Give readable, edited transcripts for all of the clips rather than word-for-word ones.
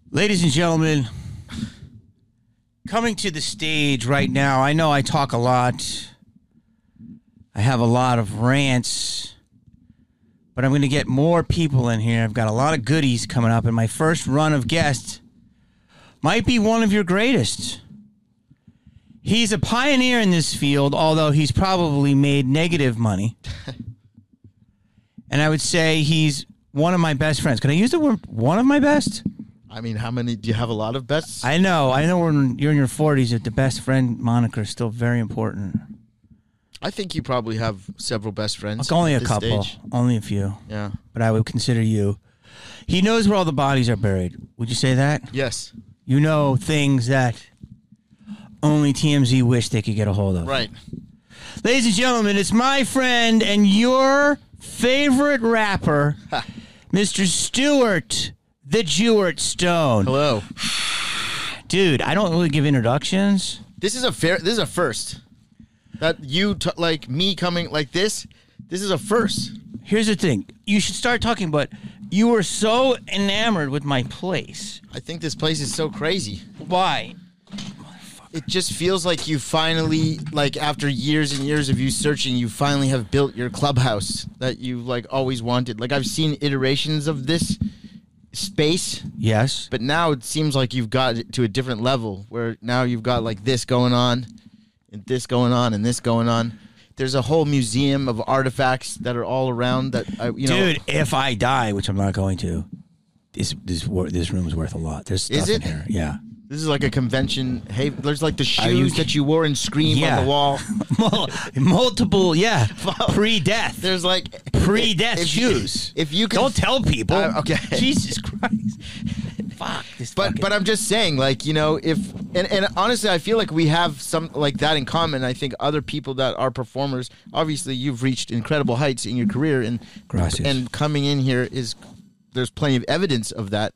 Ladies and gentlemen, coming to the stage right now, I know I talk a lot. I have a lot of rants, but I'm going to get more people in here. I've got a lot of goodies coming up, and my first run of guests might be one of your greatest. He's a pioneer in this field, although he's probably made negative money. And I would say he's one of my best friends. Can I use the word one of my best? I mean, how many? Do you have a lot of bests? I know when you're in your 40s that the best friend moniker is still very important. I think you probably have several best friends. Only at a this couple. stage. Only a few. Yeah. But I would consider you. He knows where all the bodies are buried. Would you say that? Yes. You know things that only TMZ wish they could get a hold of. Right. Ladies and gentlemen, it's my friend and your favorite rapper, Mr. Stuart the Jewart Stone. Hello. Dude, I don't really give introductions. This is a first. That you like me coming like this. This is a first. Here's the thing. You should start talking, but you were so enamored with my place. I think this place is so crazy. Why? It just feels like you finally, like after years and years of you searching, you finally have built your clubhouse that you like always wanted. Like I've seen iterations of this space. Yes. But now it seems like you've got it to a different level where now you've got like this going on and this going on and this going on. There's a whole museum of artifacts that are all around that, Dude, if I die, which I'm not going to, this room's worth a lot. There's stuff Is it? in here. Yeah. This is like a convention. Hey, there's like the shoes that you wore in Scream on the wall. Multiple, yeah. Pre-death. There's like pre-death shoes. If you can, don't tell people. Okay. Jesus Christ. Fuck this. But I'm just saying, like, you know, if and honestly, I feel like we have some like that in common. I think other people that are performers, obviously, you've reached incredible heights in your career, and Gracias. And coming in here there's plenty of evidence of that.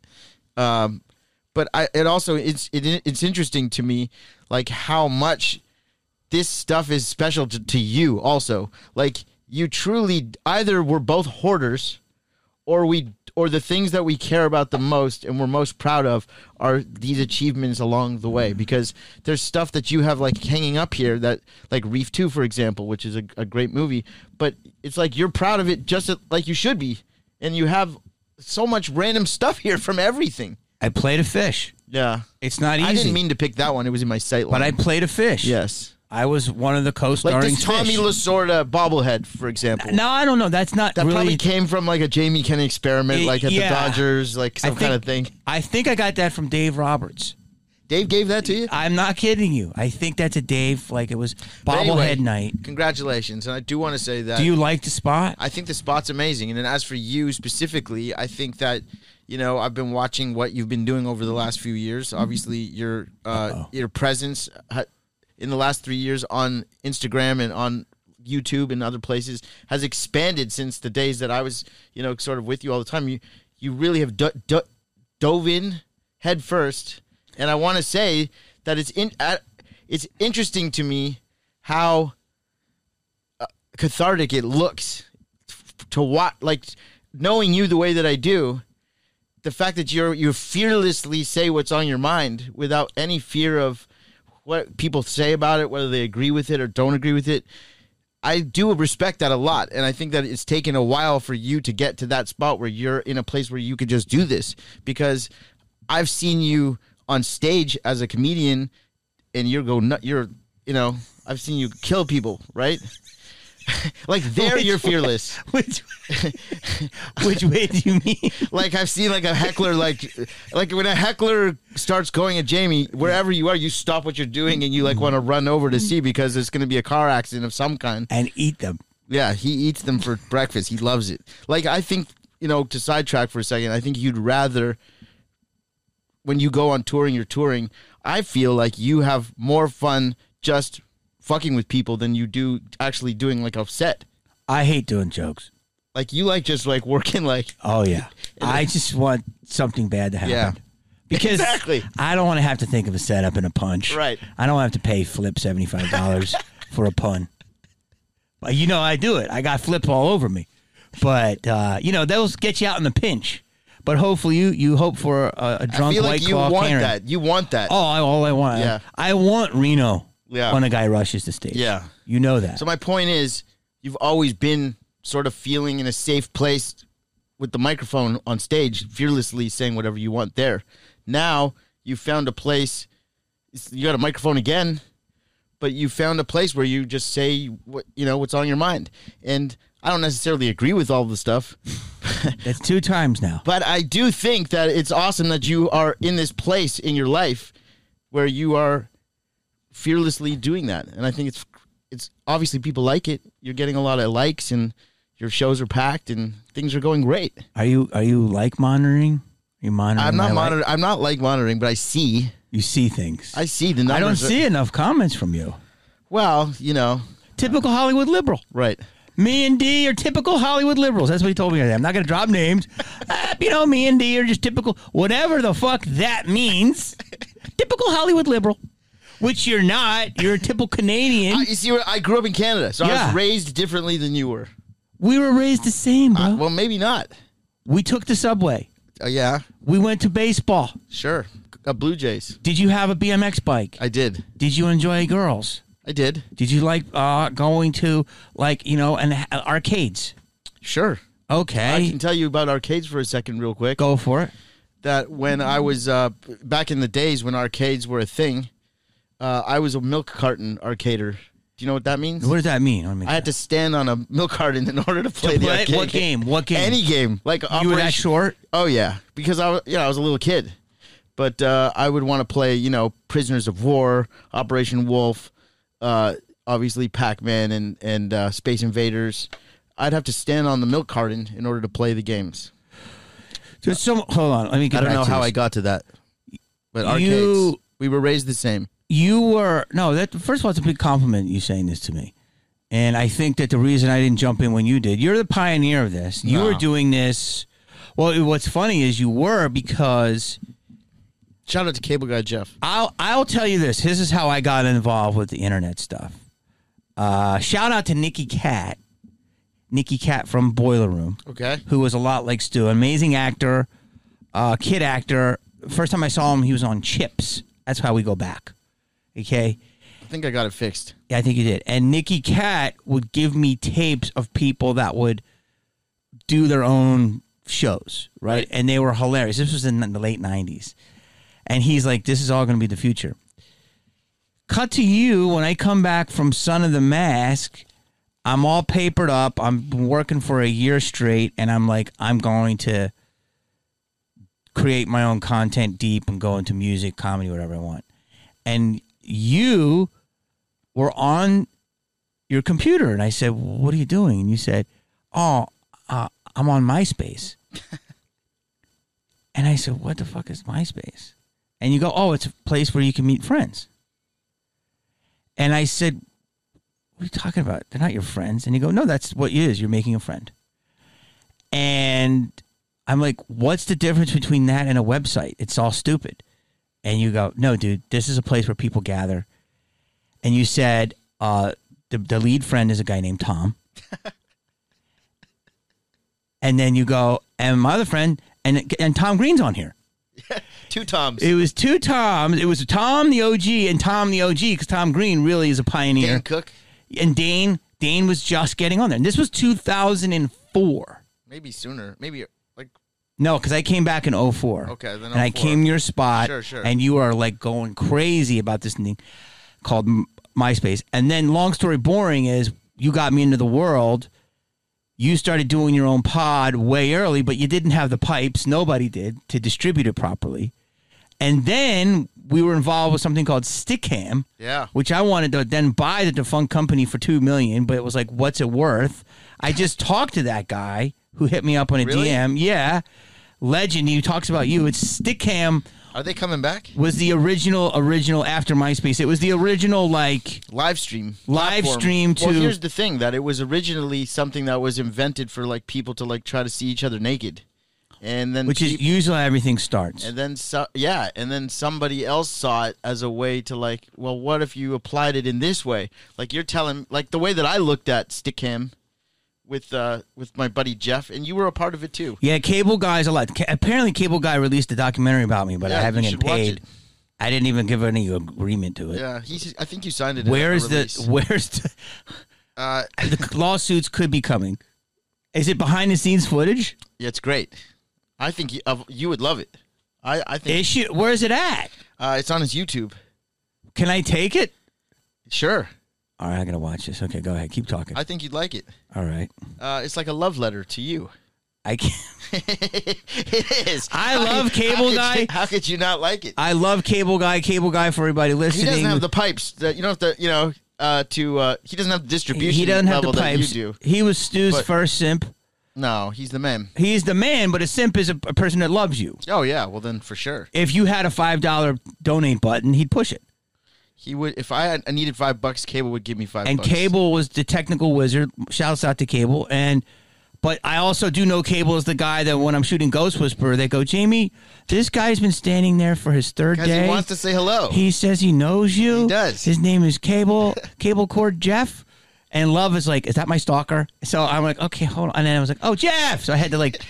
But it's interesting to me, like how much this stuff is special to you. Also, like you truly either we're both hoarders, or the things that we care about the most and we're most proud of are these achievements along the way. Because there's stuff that you have like hanging up here that like Reef 2, for example, which is a great movie, but it's like you're proud of it just like you should be, and you have so much random stuff here from everything. I played a fish. Yeah. It's not easy. I didn't mean to pick that one. It was in my sight line. But I played a fish. Yes. I was one of the co-starring like this Tommy fish. Lasorda bobblehead, for example. No, I don't know. That's not that really... probably came from like a Jamie Kennedy experiment, like at the Dodgers, like some kind of thing. I think I got that from Dave Roberts. Dave gave that to you? I'm not kidding you. I think that's a Dave, like it was bobblehead night. Congratulations. And I do want to say that. Do you like the spot? I think the spot's amazing. And then as for you specifically, I think that, you know, I've been watching what you've been doing over the last few years. Obviously, your presence in the last 3 years on Instagram and on YouTube and other places has expanded since the days that I was, you know, sort of with you all the time. You really have dove in head first. And I want to say that it's interesting to me how cathartic it looks to watch, like knowing you the way that I do. The fact that you fearlessly say what's on your mind without any fear of what people say about it, whether they agree with it or don't agree with it. I do respect that a lot, and I think that it's taken a while for you to get to that spot where you're in a place where you could just do this, because I've seen you on stage as a comedian, and I've seen you kill people, right? Like you're fearless. Which way do you mean? Like I've seen like a heckler, like when a heckler starts going at Jamie, wherever you are, you stop what you're doing and you like want to run over to see, because there's going to be a car accident of some kind. And eat them. Yeah, he eats them for breakfast. He loves it. Like I think, you know, to sidetrack for a second, I think you'd rather, when you go on touring, you're touring, I feel like you have more fun just fucking with people than you do actually doing like a set. I hate doing jokes. Like you like just like working like. Oh yeah, I just want something bad to happen. Yeah, because exactly. I don't want to have to think of a setup and a punch. Right. I don't have to pay Flip $75 for a pun. But you know I do it. I got Flip all over me. But you know those get you out in the pinch. But hopefully you hope for a drunk I feel White like you Claw want Karen. that. You want that. Oh, all I want. Yeah. I want Reno Yeah. when a guy rushes the stage. Yeah. You know that. So my point is, you've always been sort of feeling in a safe place with the microphone on stage, fearlessly saying whatever you want there. Now you found a place. You got a microphone again, but you found a place where you just say what's on your mind. And I don't necessarily agree with all the stuff. That's 2 times now. But I do think that it's awesome that you are in this place in your life where you are fearlessly doing that. And I think it's obviously people like it. You're getting a lot of likes and your shows are packed and things are going great. Are you like monitoring? Are you monitoring? I'm not my life? monitoring. I'm not like monitoring, but I see. You see things. I see the numbers. I don't see enough comments from you. Well, Typical Hollywood liberal. right. Me and D are typical Hollywood liberals. That's what he told me. I'm not going to drop names. Me and D are just typical, whatever the fuck that means. Typical Hollywood liberal, which you're not. You're a typical Canadian. You see, I grew up in Canada, so I Yeah. was raised differently than you were. We were raised the same, bro. Well, maybe not. We took the subway. Yeah, We went to baseball. sure. Blue Jays. Did you have a BMX bike? I did. Did you enjoy girls? I did. Did you like going to arcades? Sure. Okay. I can tell you about arcades for a second real quick. Go for it. That when I was back in the days when arcades were a thing, I was a milk carton arcader. Do you know what that means? What does that mean? Let me I had to stand on a milk carton in order to play the arcade. What game? What game? Any game. Like You were that short? Oh yeah, because I was a little kid, but I would want to play Prisoners of War, Operation Wolf, obviously Pac-Man and Space Invaders. I'd have to stand on the milk carton in order to play the games. Hold on. Let me get I don't back know to how this. I got to that, but arcades. We were raised the same. You were first of all, it's a big compliment you saying this to me, and I think that the reason I didn't jump in when you did, you're the pioneer of this. You No. were doing this. Well, what's funny is you were, because Shout out to Cable Guy Jeff. I'll tell you this. This is how I got involved with the internet stuff. Shout out to Nikki Cat from Boiler Room. Okay. Who was a lot like Stu, amazing actor, kid actor. First time I saw him, he was on Chips. That's how we go back. Okay. I think I got it fixed. Yeah, I think you did. And Nikki Cat would give me tapes of people that would do their own shows, right? And they were hilarious. This was in the late 90s. And he's like, this is all going to be the future. Cut to you when I come back from Son of the Mask. I'm all papered up. I'm working for a year straight. And I'm like, I'm going to create my own content deep and go into music, comedy, whatever I want. And you were on your computer. And I said, what are you doing? And you said, I'm on MySpace. And I said, what the fuck is MySpace? And you go, oh, it's a place where you can meet friends. And I said, what are you talking about? They're not your friends. And you go, no, that's what it is. You're making a friend. And I'm like, what's the difference between that and a website? It's all stupid. And you go, no, dude, this is a place where people gather. And you said the lead friend is a guy named Tom. And then you go, and my other friend, and Tom Green's on here. Two Toms. It was 2 Toms. It was Tom the OG and Tom the OG, because Tom Green really is a pioneer. Dan Cook. And Dane was just getting on there. And this was 2004. Maybe sooner. Maybe like. No, because I came back in 04. Okay, then And I 04. came in your spot. Sure. And you are like going crazy about this thing called MySpace. And then, long story boring, is you got me into the world. You started doing your own pod way early, but you didn't have the pipes. Nobody did to distribute it properly. And then we were involved with something called Stickam, Yeah. which I wanted to then buy the defunct company for $2 million, but it was like, what's it worth? I just talked to that guy who hit me up on a Really? DM. Yeah, legend. He talks about you. It's Stickam. Are they coming back? Was the original after MySpace. It was the original Live stream. Live platform. stream to- Well, here's the thing: that it was originally something that was invented for like people to like try to see each other naked, and then which is usually how everything starts. and then and then somebody else saw it as a way to like, well, what if you applied it in this way? Like you're telling, like the way that I looked at Stickam with my buddy Jeff, and you were a part of it too. Yeah, Cable Guy's a lot. Apparently, Cable Guy released a documentary about me, but I Yeah, haven't you been should watch paid. it. I didn't even give any agreement to it. Yeah, I think you signed it. Where's in a where's the lawsuits could be coming? Is it behind the scenes footage? Yeah, it's great. I think you would love it. I think Where's it at? it's on his YouTube. Can I take it? Sure, All right, I gotta watch this. Okay, go ahead. Keep talking. I think you'd like it. All right. It's like a love letter to you. I can't. It is. I love Cable Guy. How could you not like it? I love Cable Guy. Cable Guy for everybody He listening. doesn't have the pipes. That, you don't have to. He doesn't have the distribution. He doesn't have level the pipes. that you do. He was Stu's But- first simp. No, he's the man. He's the man, but a simp is a person that loves you. Oh yeah, well then for sure If you had a $5 donate button, he'd push it. he would. If I needed $5, Cable would give me $5. And Cable was the technical wizard. Shouts out to Cable. But I also do know Cable is the guy that when I'm shooting Ghost Whisperer, they go, Jamie, this guy's been standing there for his third because day. he wants to say hello. He says he knows you. He does. His name is Cable Cord Jeff. And Love is like, is that my stalker? So I'm like, okay, hold on. And then I was like, oh, Jeff. So I had to like,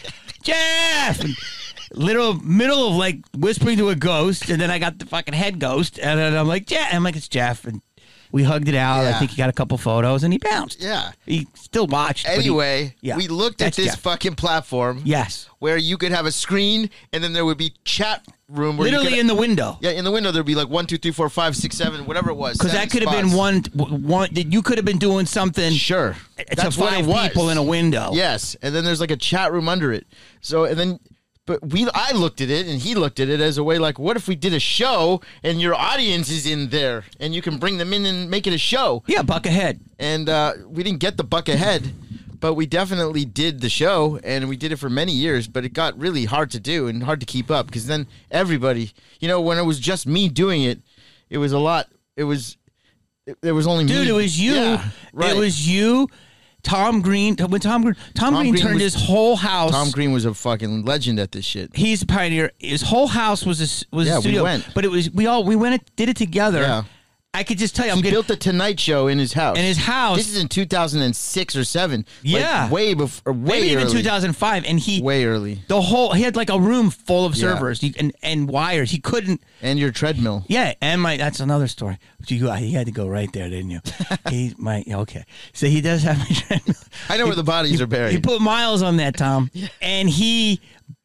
Jeff. And literal middle of like whispering to a ghost. And then I got the fucking head ghost. And then I'm like, Jeff. I'm like, it's Jeff. And we hugged it out. I Yeah. think he got a couple photos and he bounced. Yeah. He still watched. but he- Anyway, yeah, we looked at that's this Jeff. fucking platform. Yes. Where you could have a screen and then there would be chat room where Literally you could, in the window. yeah, in the window there'd be like 1, 2, 3, 4, 5, 6, 7, whatever it was. Because that could have been one that you could have been doing something Sure. to That's what it 5 was. people in a window. Yes, and then there's like a chat room under it. So and then, but I looked at it and he looked at it as a way like, what if we did a show and your audience is in there and you can bring them in and make it a show? Yeah, buck ahead. And we didn't get the buck ahead, but we definitely did the show and we did it for many years. But it got really hard to do and hard to keep up because then everybody, when it was just me doing it, it was a lot. There was only me. Dude, it was you. Yeah, right. It was you. Tom Green. When Tom Green Green turned was- his whole house. Tom Green was a fucking legend at this shit. He's a pioneer. His whole house was a Yeah, we studio. went. But it was we went and did it together. Yeah. I could just tell you, I'm He getting built the Tonight Show in his house. in his house. This is in 2006 or 7. Yeah. Like way before, way maybe even early. 2005, and Way early. he had like a room full of Yeah. servers and wires. He couldn't. And your treadmill. Yeah, and that's another story. He had to go right there, didn't you? Okay. So he does have my treadmill. I know where the bodies are buried. He put miles on that, Tom, and he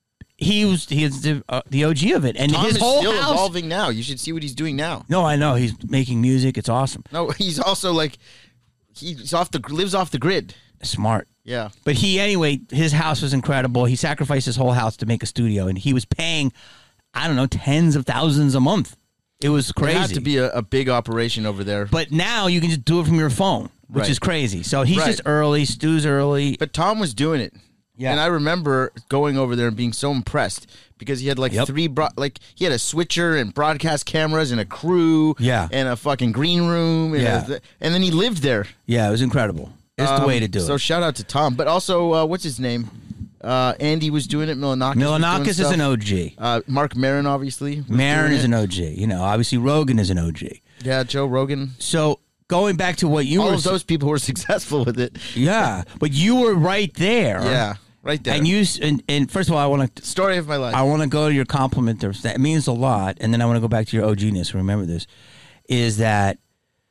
is the OG of it, and Tom his is whole still house. evolving now. You should see what he's doing now. No, I know he's making music. It's awesome, No, he's also like lives off the grid. smart. Yeah. But his house was incredible. He sacrificed his whole house to make a studio, and he was paying, I don't know, tens of thousands a month. It was crazy. It had to be a big operation over there. But now you can just do it from your phone, which Right. is crazy. So he's Right. just early. Stu's early. But Tom was doing it. Yeah. And I remember going over there and being so impressed because he had like Yep. he had a switcher and broadcast cameras and a crew. Yeah. And a fucking green room. And, Yeah. and then he lived there. Yeah, it was incredible. It's the way to do So it. shout out to Tom. But also, what's his name? Andy was doing it. Milanakis. Milanakis is an OG. Mark Maron, obviously. was Maron doing is it. an OG. Obviously Rogan is an OG. Yeah, Joe Rogan. So going back to what you All were of those people were successful with it. yeah, but you were right there. Yeah, right there. And first of all, I want to Story of my life. go to your compliment there. That means a lot, and then I want to go back to your OG-ness. Remember this, is that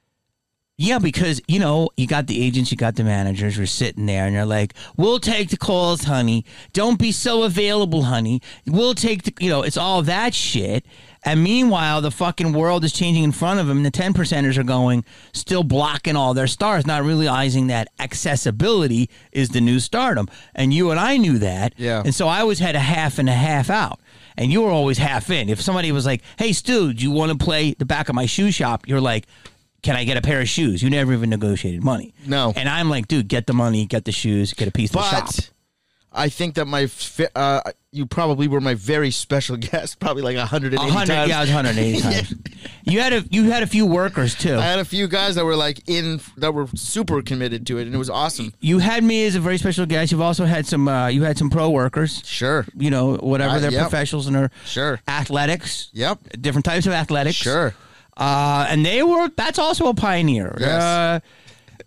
because you got the agents, you got the managers, we're sitting there, and they're like, "We'll take the calls, honey. Don't be so available, honey. We'll take the it's all that shit." And meanwhile, the fucking world is changing in front of them. And the 10%ers are going, still blocking all their stars, not realizing that accessibility is the new stardom. And you and I knew that. Yeah. And so I always had a half and a half out. And you were always half in. If somebody was like, "Hey, Stu, do you want to play the back of my shoe shop?" You're like, "Can I get a pair of shoes?" You never even negotiated money. No. And I'm like, "Dude, get the money, get the shoes, get a piece of the shop." But I think that you probably were my very special guest, probably like 180 times. Yeah, it was 180 times. You had a few workers too. I had a few guys that were that were super committed to it, and it was awesome. You had me as a very special guest. You've also had some. You had some pro workers. Sure. Whatever they're Yep. professionals in their Sure. athletics. Yep. Different types of athletics. Sure. And that's also a pioneer. Yes.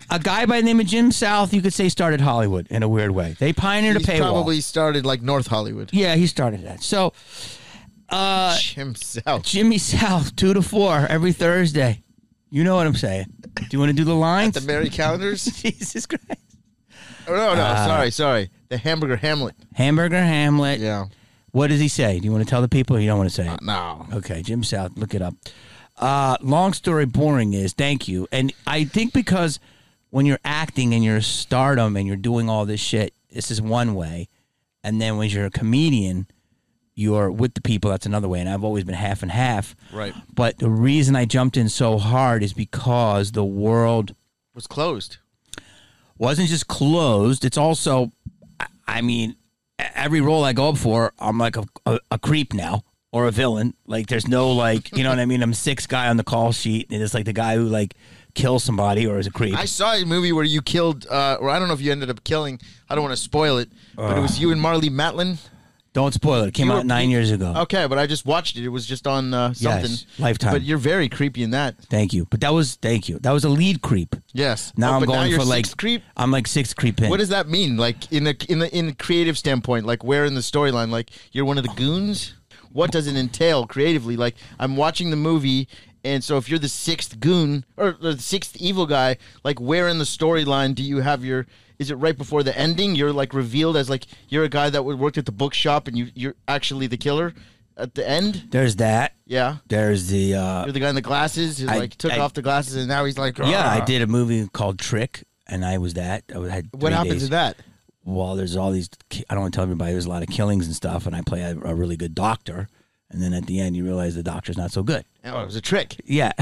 a guy by the name of Jim South, you could say, started Hollywood in a weird way. They pioneered a He's paywall. probably started like North Hollywood. Yeah, he started that. So, Jim South. Jimmy South, 2 to 4 every Thursday. You know what I'm saying. Do you want to do the lines? The Mary Calendars? Jesus Christ. Oh, no. Sorry. The Hamburger Hamlet. Hamburger Hamlet. Yeah. What does he say? Do you want to tell the people or you don't want to say it? No. Okay, Jim South, look it up. Long story boring is, thank you. And I think because when you're acting and you're stardom and you're doing all this shit, this is one way. And then when you're a comedian, you're with the people, that's another way. And I've always been half and half. Right. But the reason I jumped in so hard is because the world Was closed. wasn't just closed. It's also, I mean, every role I go up for, I'm like a creep now or a villain. Like, there's no, like, you know what I mean? I'm sixth guy on the call sheet, and it's like the guy who, like, kills somebody or is a creep. I saw a movie where you killed, or I don't know if you ended up killing, I don't want to spoil it, but it was you and Marley Matlin. Don't spoil it. It came You out were- 9 years ago. Okay, but I just watched it. It was just on something. Yes, Lifetime. But you're very creepy in that. Thank you. But that was, thank you. That was a lead creep. Yes. Now I'm but going you're for, like, sixth creep. I'm like sixth creep in. What does that mean? Like in a creative standpoint, like where in the storyline, like you're one of the goons? What does it entail creatively? Like I'm watching the movie, and so if you're the sixth goon or the sixth evil guy, like where in the storyline do you have your? Is it right before the ending? You're like revealed as like you're a guy that worked at the bookshop, and you're actually the killer at the end. There's that. Yeah. There's the. You're the guy in the glasses who like took off the glasses, and now he's like. Yeah, I "Rah." did a movie called Trick, and I was that. I had 3 What happens days. in that? Well, there's all these. I don't want to tell everybody. There's a lot of killings and stuff, and I play a really good doctor. And then at the end, you realize the doctor's not so good. Oh, it was a trick. Yeah.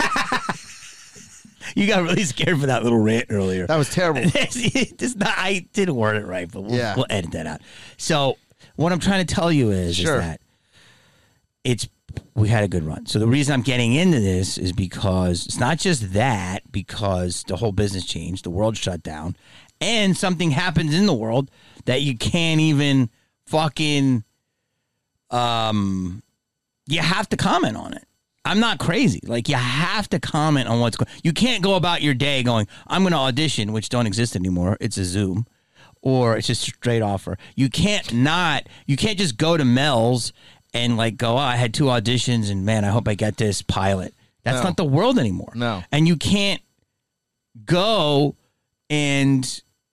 You got really scared for that little rant earlier. That was terrible. I didn't word it right, but Yeah. we'll edit that out. So what I'm trying to tell you is Sure. that we had a good run. So the reason I'm getting into this is because it's not just that, because the whole business changed, the world shut down, and something happens in the world that you can't even fucking you have to comment on it. I'm not crazy. Like, you have to comment on what's going on. You can't go about your day going, I'm going to audition, which don't exist anymore. It's a Zoom. Or it's just a straight offer. You can't just go to Mel's and like go, oh, I had 2 auditions and man, I hope I get this pilot. That's No. not the world anymore. No. And you can't go and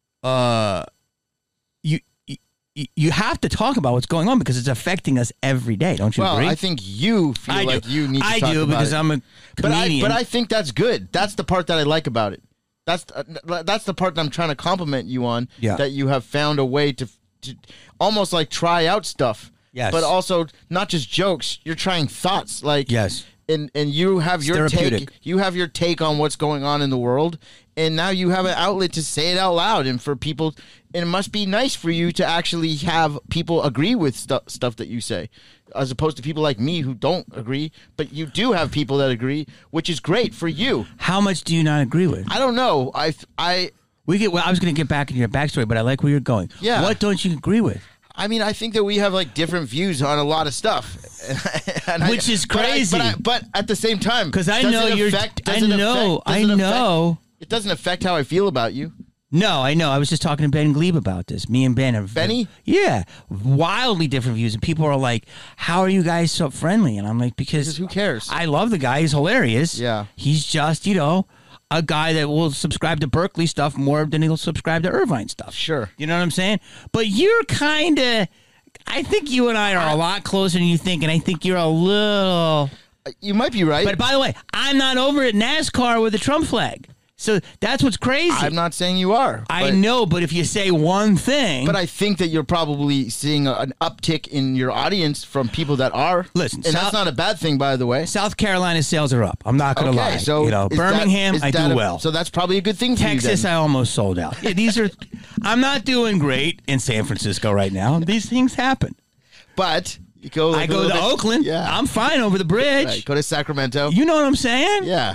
you have to talk about what's going on because it's affecting us every day. Don't you Well, agree? I think you feel I like do. you need to I talk do about because it. I'm a comedian. But I think that's good. That's the part that I like about it. That's the part that I'm trying to compliment you on. Yeah. That you have found a way to almost like try out stuff. Yes. But also not just jokes. You're trying thoughts. Like Yes. And you have your therapeutic. take. You have your take on what's going on in the world, and now you have an outlet to say it out loud, and for people. And it must be nice for you to actually have people agree with stuff that you say, as opposed to people like me who don't agree. But you do have people that agree, which is great for you. How much do you not agree with? I don't know. I was going to get back into your backstory, but I like where you're going. Yeah. What don't you agree with? I mean, I think that we have like different views on a lot of stuff, Which is crazy. But at the same time, Because I does know it you're. affect- I does it know. affect- does I it affect- know. It doesn't affect how I feel about you. No, I know. I was just talking to Ben Glebe about this. Me and Ben have Benny? Yeah, wildly different views, and people are like, "How are you guys so friendly?" And I'm like, Because who cares? I love the guy. He's hilarious. Yeah. He's just, a guy that will subscribe to Berkeley stuff more than he'll subscribe to Irvine stuff. Sure. You know what I'm saying? But you're kind of, I think you and I are a lot closer than you think, and I think you're a little. You might be right. But by the way, I'm not over at NASCAR with the Trump flag. So that's what's crazy. I'm not saying you are. I know, but if you say one thing. But I think that you're probably seeing an uptick in your audience from people that are. Listen, and that's not a bad thing, by the way. South Carolina sales are up. I'm not going to lie. So is Birmingham, that- I is do that well. So that's probably a good thing for Texas, you. I almost sold out. Yeah, these are. I'm not doing great in San Francisco right now. These things happen. But you go. I go to Oakland. Yeah. I'm fine over the bridge. Right, go to Sacramento. You know what I'm saying? Yeah.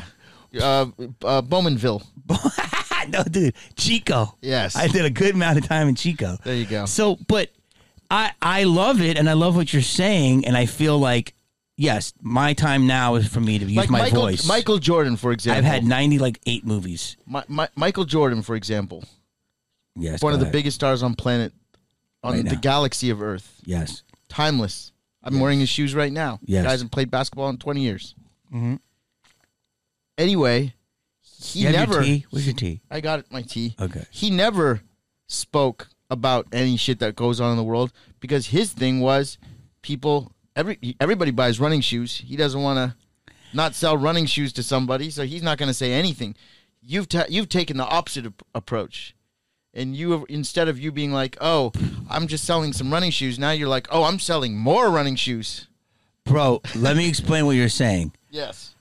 Bowmanville. No, dude, Chico. Yes. I did a good amount of time in Chico. There you go. So, but I love it, and I love what you're saying, and I feel like yes, my time now is for me to use Like my voice. Michael Jordan, for example. I've had 8 movies. Michael Jordan, for example. Yes, One of the go ahead. biggest stars on Right the now. galaxy of Earth. Yes. Timeless. I'm wearing his shoes right now. Yes. Guy hasn't played basketball in 20 years. Mm-hmm. Anyway, he You have never. your tea? Where's your tea? I got my tea. Okay. He never spoke about any shit that goes on in the world because his thing was everybody buys running shoes. He doesn't want to not sell running shoes to somebody, so he's not going to say anything. You've taken the opposite approach. And instead of you being like, "Oh, I'm just selling some running shoes," now you're like, "Oh, I'm selling more running shoes." Bro, let me explain what you're saying. Yes.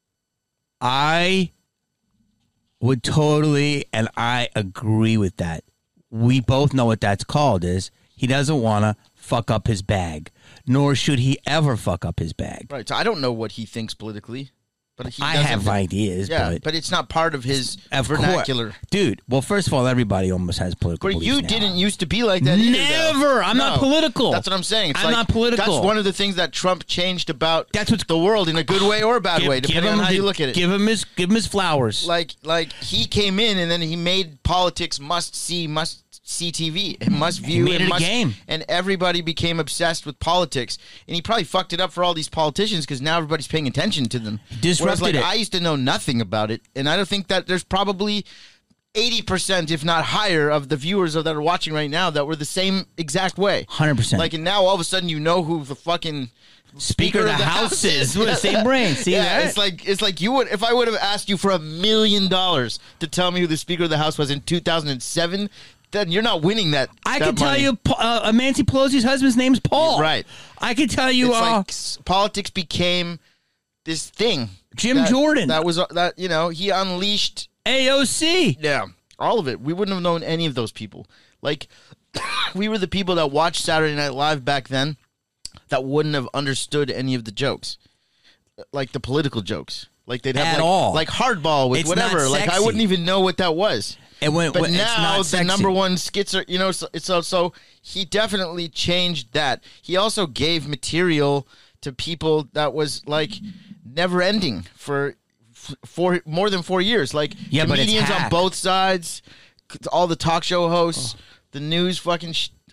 I would totally, and I agree with that. We both know what that's called is he doesn't want to fuck up his bag, nor should he ever fuck up his bag. Right. So I don't know what he thinks politically, but I have ideas, Yeah, but it's not part of his of vernacular. course. Dude, well, first of all, everybody almost has political But beliefs you now. didn't used to be like that either, though. Never. I'm not No. political. That's what I'm saying. It's I'm not political. That's one of the things that Trump changed about That's what's the world in a good way or a bad way, depending on how you look at it. Give him his flowers. Like he came in and then he made politics must see TV and must view made and it a must, game. and everybody became obsessed with politics. And he probably fucked it up for all these politicians because now everybody's paying attention to them. Disrupted Whereas, it. I used to know nothing about it, and I don't think that there's probably 80%, if not higher, of the viewers that are watching right now that were the same exact way. 100%. Like, and now all of a sudden you know who the fucking Speaker of the House is. We're the Yeah. same brain. See Yeah, that? it's like you would if I would have asked you for $1 million to tell me who the Speaker of the House was in 2007. Then you're not winning that. I that can tell money. you, Nancy Pelosi's husband's name's Paul. Right. I can tell you, It's like politics became this thing. Jim Jordan. That was he unleashed. AOC. Yeah, all of it. We wouldn't have known any of those people. Like we were the people that watched Saturday Night Live back then that wouldn't have understood any of the jokes, like the political jokes. Like they'd have At all. like hardball with It's whatever. not Like I sexy. wouldn't even know what that was. And But it's now not the sexy. number one skits are, so he definitely changed that. He also gave material to people that was like never ending for more than 4 years. Like Yeah, but it's comedians on hack. both sides, all the talk show hosts, the news fucking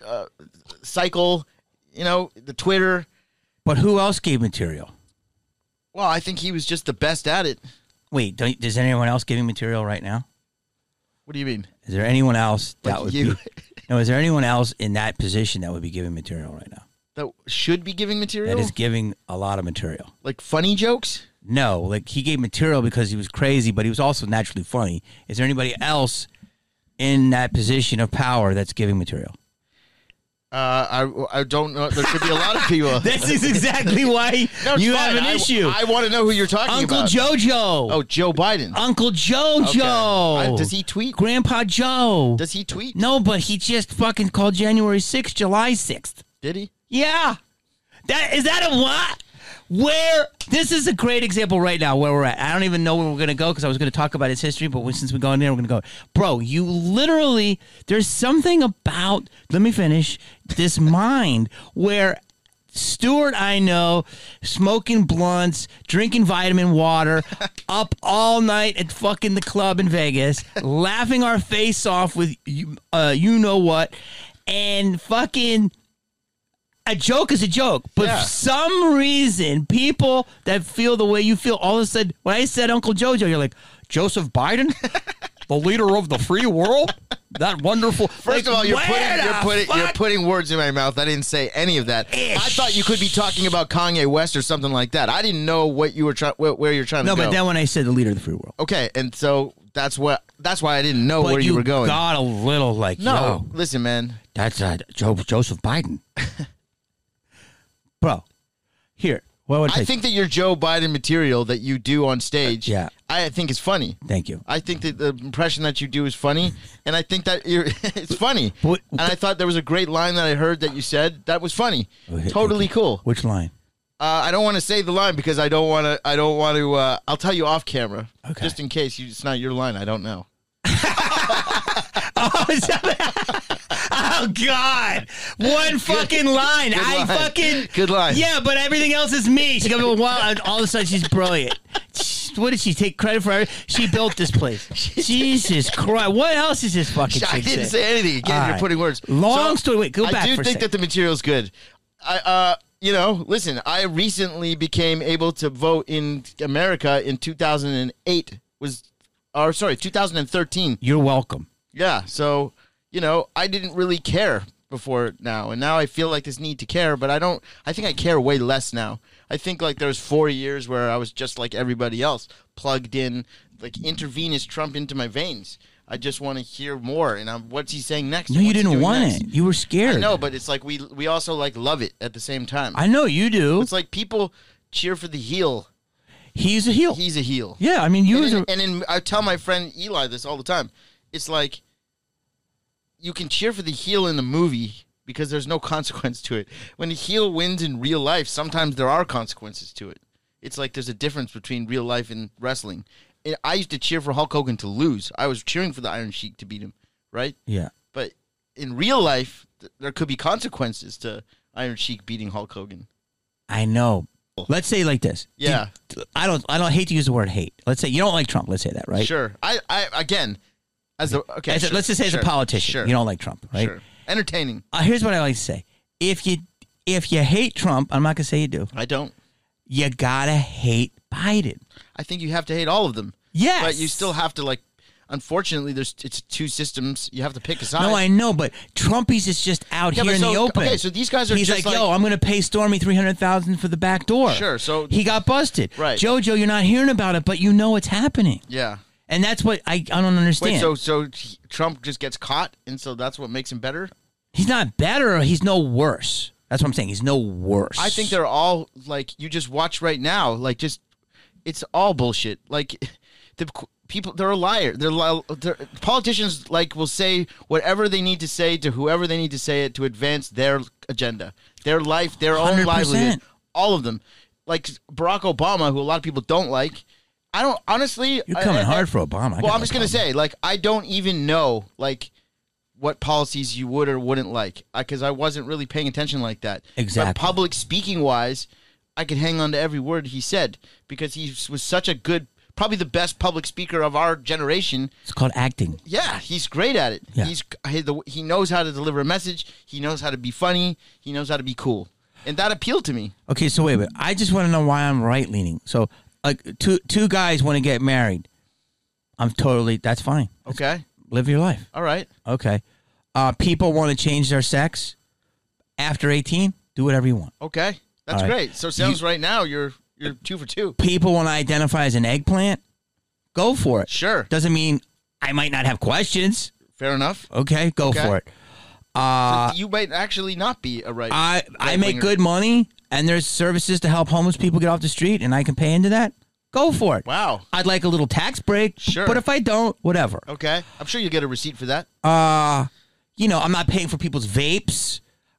cycle, the Twitter. But who else gave material? Well, I think he was just the best at it. Wait, does anyone else giving material right now? What do you mean? Is there anyone else that Like would you. be? No, is there anyone else in that position that would be giving material right now? That should be giving material? That is giving a lot of material. Like funny jokes? No, like he gave material because he was crazy, but he was also naturally funny. Is there anybody else in that position of power that's giving material? I don't know. There could be a lot of people. This is exactly why No, it's you fine. have an issue. I want to know who you're talking Uncle about. Jojo. Oh, Joe Biden. Uncle Jojo. Does he tweet? Grandpa Joe. Does he tweet? No, but he just fucking called January 6th, July 6th. Did he? Yeah. Is that a what? Where this is a great example right now where we're at. I don't even know where we're gonna go because I was gonna talk about his history, but since we're going there, we're gonna go. Bro, you literally there's something about let me finish this mind where Stuart, I know, smoking blunts, drinking vitamin water, up all night at fucking the club in Vegas, laughing our face off with you know what, and fucking. A joke is a joke, but Yeah. for some reason, people that feel the way you feel, all of a sudden, when I said Uncle Jojo, you're like, Joseph Biden, the leader of the free world, that wonderful. First of all, you're putting words in my mouth. I didn't say any of that. Ish. I thought you could be talking about Kanye West or something like that. I didn't know what you were where you're trying to No, go. but then when I said the leader of the free world, Okay, and so that's why I didn't know but where you were going. got a little like, No, yo, listen, man. that's Joseph Biden, bro. Here, what would I think that your Joe Biden material that you do on stage, Yeah. I think is funny. Thank you. I think that the impression that you do is funny, and I think that it's funny. But- and I thought there was a great line that I heard that you said that was funny. Okay, Totally okay. cool. Which line? I don't want to say the line because I don't want to. I'll tell you off camera, Okay. just in case it's not your line. I don't know. Oh, is that- Oh God! One fucking line. Good line. Yeah, but everything else is me. She comes all of a sudden she's brilliant. What did she take credit for? She built this place. Jesus Christ! What else is this fucking? I chick didn't say? say anything. Again, you're putting words. Long story. Wait, go back. I do for think a that the material's good. Listen. I recently became able to vote in America in 2008. 2013. You're welcome. Yeah. So I didn't really care before now, and now I feel like this need to care, but I don't. I think I care way less now. I think like there was 4 years where I was just like everybody else, plugged in, like intravenous Trump into my veins. I just want to hear more, and what's he saying next? No, you didn't want it. You were scared. I know, but it's like we also like love it at the same time. I know you do. It's like people cheer for the heel. He's a heel. He's a heel. Yeah, I mean, I tell my friend Eli this all the time. It's like you can cheer for the heel in the movie because there's no consequence to it. When the heel wins in real life, sometimes there are consequences to it. It's like there's a difference between real life and wrestling. I used to cheer for Hulk Hogan to lose. I was cheering for the Iron Sheik to beat him, right? Yeah. But in real life, there could be consequences to Iron Sheik beating Hulk Hogan. I know. Let's say like this. Yeah. I don't hate to use the word hate. Let's say you don't like Trump. Let's say that, right? Sure. Let's just say as a politician, you don't like Trump, right? Sure. Entertaining. Here's what I like to say: if you hate Trump, I'm not gonna say you do. I don't. You gotta hate Biden. I think you have to hate all of them. Yes, but you still have to like. Unfortunately, it's two systems. You have to pick a side. No, I know, but Trumpies is just out here in the open. Okay, so these guys are. He's just like, yo, I'm gonna pay Stormy $300,000 for the back door. Sure. So he got busted. Right. JoJo, you're not hearing about it, but you know it's happening. Yeah. And that's what I don't understand. Wait, so Trump just gets caught, and so that's what makes him better? He's not better. He's no worse. That's what I'm saying. He's no worse. I think they're all like you just watch right now. Like just, it's all bullshit. Like the people, they're a liar. They're politicians. Like will say whatever they need to say to whoever they need to say it to advance their agenda, their life, their 100%. Own livelihood. All of them. Like Barack Obama, who a lot of people don't like. I don't honestly. You're coming hard for Obama. Well, I'm just gonna say, like, I don't even know, like, what policies you would or wouldn't like, because I wasn't really paying attention like that. Exactly. But public speaking wise, I could hang on to every word he said because he was such a good, probably the best public speaker of our generation. It's called acting. Yeah, he's great at it. Yeah. He knows how to deliver a message. He knows how to be funny. He knows how to be cool, and that appealed to me. Okay, so wait. I just want to know why I'm right leaning. So. Like two guys want to get married. That's fine. Okay. Live your life. All right. Okay. People want to change their sex after 18. Do whatever you want. Okay. That's great. So sounds right now you're 2 for 2. People want to identify as an eggplant. Go for it. Sure. Doesn't mean I might not have questions. Fair enough. Okay. Go for it. So you might actually not be a right. I make good money, and there's services to help homeless people get off the street, and I can pay into that. Go for it. Wow. I'd like a little tax break. Sure. But if I don't, whatever. Okay. I'm sure you'll get a receipt for that. I'm not paying for people's vapes.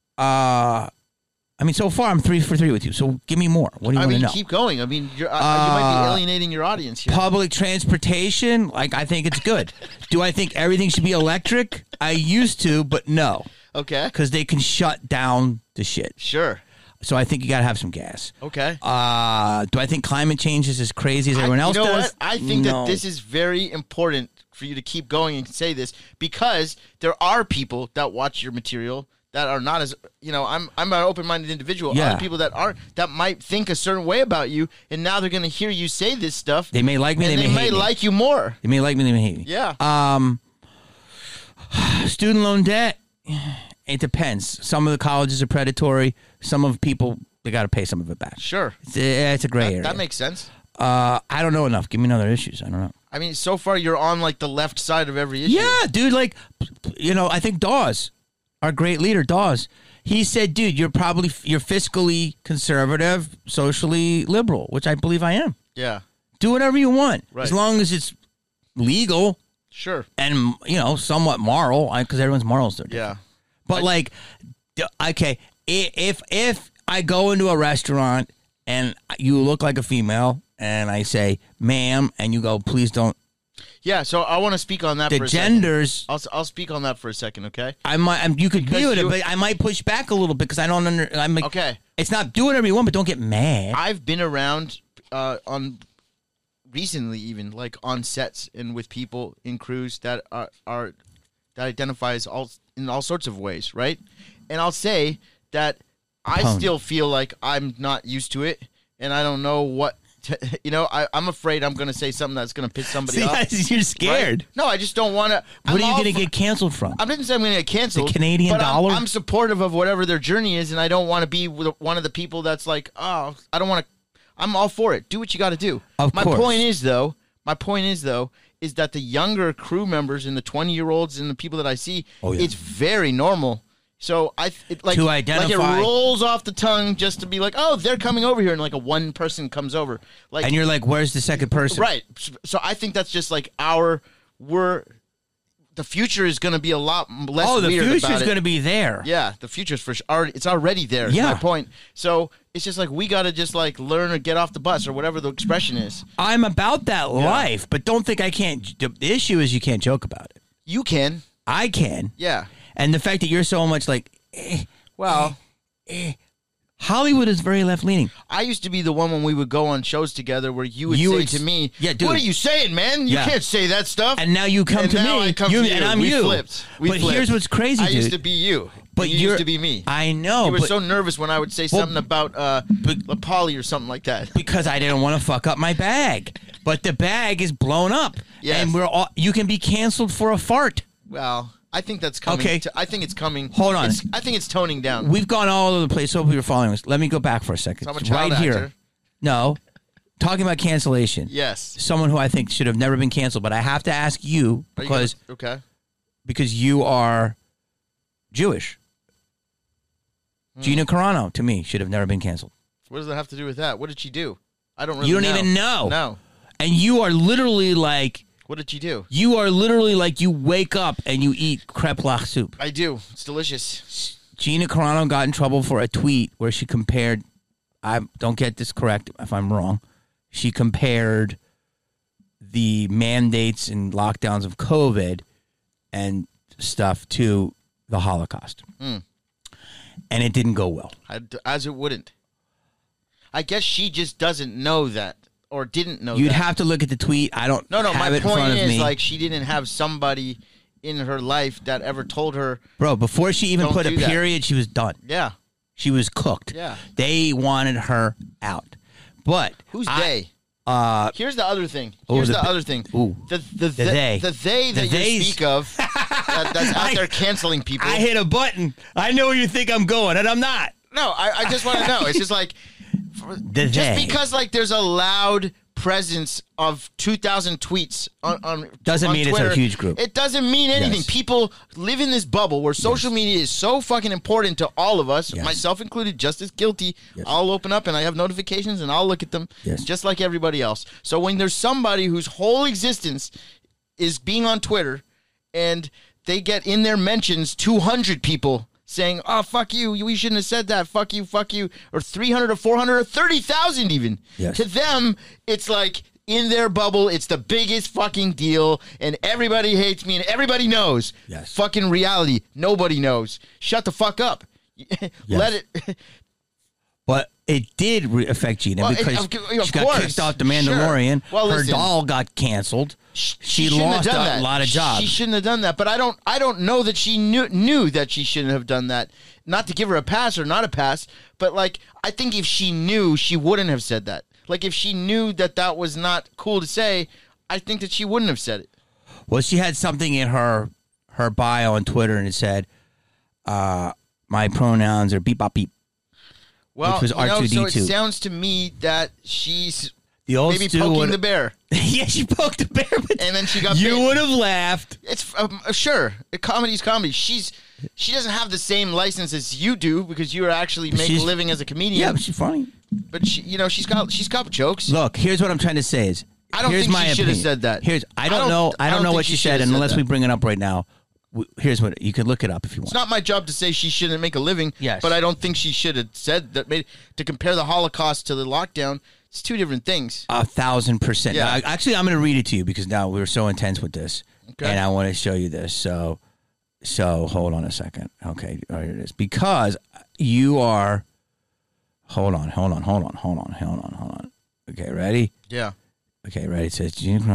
So far I'm 3 for 3 with you. So give me more. What do you want to know? Keep going. I mean, you might be alienating your audience here. Public transportation, I think it's good. Do I think everything should be electric? I used to, but no. Okay. Because they can shut down the shit. Sure. So I think you got to have some gas. Okay. Do I think climate change is as crazy as everyone else does? What? I think that this is very important for you to keep going and say this because there are people that watch your material that are not as I'm an open-minded individual. Yeah. Other people that might think a certain way about you, and now they're going to hear you say this stuff. They may like me. And they may hate me. like you more. They may like me. They may hate me. Yeah. Student loan debt. It depends. Some of the colleges are predatory. Some of people, they got to pay some of it back. Sure. It's a gray area. That makes sense. I don't know enough. Give me another issues. I don't know. I mean, so far you're on like the left side of every issue. Yeah, dude. I think Dawes, our great leader, Dawes, he said, dude, you're fiscally conservative, socially liberal, which I believe I am. Yeah. Do whatever you want. Right. As long as it's legal. Sure. And, somewhat moral, because everyone's morals are different. Yeah. But okay, if I go into a restaurant and you look like a female and I say, ma'am, and you go, please don't Yeah, so I want to speak on that The for a genders. second. I'll speak on that for a second, okay? You could Because do it, you- but I might push back a little bit because I don't I'm like, Okay. It's not do whatever you want, but don't get mad. I've been around on recently, even like on sets and with people in crews that are that identifies in all sorts of ways, right? And I'll say that I Pony. still feel like I'm not used to it, and I don't know what. I'm afraid I'm going to say something that's going to piss somebody See, off. you're scared. Right? No, I just don't want to. What are you going to get canceled from? I didn't say I'm going to get canceled. The Canadian but dollar? I'm supportive of whatever their journey is, and I don't want to be one of the people that's like, oh, I don't want to. I'm all for it. Do what you got to do. Of course. My point is though, is that the younger crew members and the 20-year-olds and the people that I see, it's very normal. So To identify- it rolls off the tongue just to be like, oh, they're coming over here, and like a one person comes over, like, And you're like, where's the second person? right. So I think that's just like the future is going to be a lot less. Oh, the weird future's about it. going to be there. Yeah, the future's it's already there. Yeah. Is my point. So it's just like we got to just like learn or get off the bus or whatever the expression is. I'm about that life, but don't think I can't. The issue is you can't joke about it. You can. I can. Yeah. And the fact that you're so much like, Well, Hollywood is very left leaning. I used to be the one when we would go on shows together where you would say to me, yeah, dude. what are you saying, man? You Yeah. can't say that stuff. And now you come And to now me, I come to you. and I'm we you. Flipped. But here's what's crazy, I dude. used to be you. But and you you're- used to be me. I know, You were but so nervous when I would say something about La Polly or something like that. because I didn't want to fuck up my bag. But the bag is blown up, Yes. and you can be canceled for a fart. Well, I think that's coming. Okay. I think it's coming. Hold on. I think it's toning down. We've gone all over the place. Hope you're following us. Let me go back for a second. So I'm a It's child right here. actor. No, talking about cancellation. Yes. Someone who I think should have never been canceled, but I have to ask you Are you because okay. you are Jewish. Gina Carano, to me, should have never been canceled. What does that have to do with that? What did she do? I don't really. You don't know. even know. No. And you are literally like What did she do? you wake up and you eat crepe lach soup. I do. It's delicious. Gina Carano got in trouble for a tweet where she compared. I don't get this correct if I'm wrong. She compared the mandates and lockdowns of COVID and stuff to the Holocaust, and it didn't go well. As it wouldn't. I guess she just doesn't know that or didn't know. You'd that. have to look at the tweet. I don't. No. have My it in front point of is, me. like, she didn't have somebody in her life that ever told her. Bro, before she even Don't put a do that. period, she was done. Yeah. She was cooked. Yeah. They wanted her out. But Who's I- they? Here's the other thing. Oh, Here's the the bi- other thing. ooh. The they. The they The that theys. you speak of that's out there canceling people. I hit a button. I know where you think I'm going, and I'm not. No, I just want to know. It's just like The just they. because like there's a loud presence of 2,000 tweets on Doesn't on mean it's a Twitter, huge group. It doesn't mean anything. Yes. People live in this bubble where social media is so fucking important to all of us, Yes. myself included, just as guilty. Yes. I'll open up and I have notifications and I'll look at them Yes. just like everybody else. So when there's somebody whose whole existence is being on Twitter and they get in their mentions 200 people saying, oh, fuck you, we shouldn't have said that, fuck you, or 300 or 400 or 30,000 even. Yes. To them, it's like in their bubble, it's the biggest fucking deal, and everybody hates me, and everybody knows. Yes. Fucking reality, nobody knows. Shut the fuck up. Let it. But it did affect Gina Well, because of she got course. kicked off The Sure. Mandalorian. Well, Her listen. doll got canceled. She shouldn't have lost done a that. lot of jobs. She shouldn't have done that. But I don't know that she knew that she shouldn't have done that. Not to give her a pass or not a pass, but like I think if she knew, she wouldn't have said that. Like if she knew that was not cool to say, I think that she wouldn't have said it. Well, she had something in her bio on Twitter, and it said, "My pronouns are beep bop beep." Well, Which was R2D2. so it sounds to me that she's The old maybe Stu poking would- the bear, Yeah, she poked the bear, but and then she got you bit. would have laughed. It's sure. Comedy's comedy. She doesn't have the same license as you do because you are actually making a she's- living as a comedian. Yeah, but she's funny. But she's got jokes. Look, here's what I'm trying to say is I don't here's think my she should have opinion. said that. I don't know think what she she should said, have said unless that. we bring it up right now. Here's what you can look it up if you want. It's not my job to say she shouldn't make a living. Yes. But I don't think she should have said that. To compare the Holocaust to the lockdown It's two different things. 1,000%. Yeah. Now, actually, I'm going to read it to you because now we were so intense with this, Okay. and I want to show you this. So hold on a second. Okay, here it is. Because you are. Hold on. Okay, ready? Yeah. Okay, ready. It says.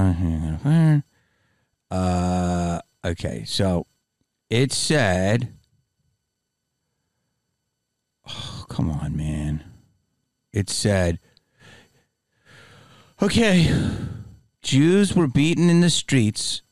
Okay, so it said. Oh, come on, man. It said. Okay, Jews were beaten in the streets.